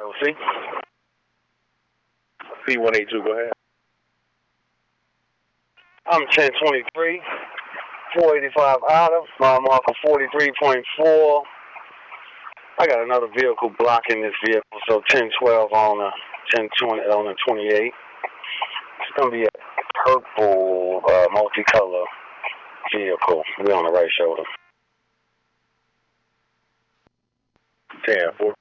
OC. C182, go ahead. I'm 1023, 485 Adam, mile marker 43.4. I got another vehicle blocking this vehicle, so 1012 on a 1020 on a 28. It's gonna be a purple multicolor vehicle. We're on the right shoulder. 10-4.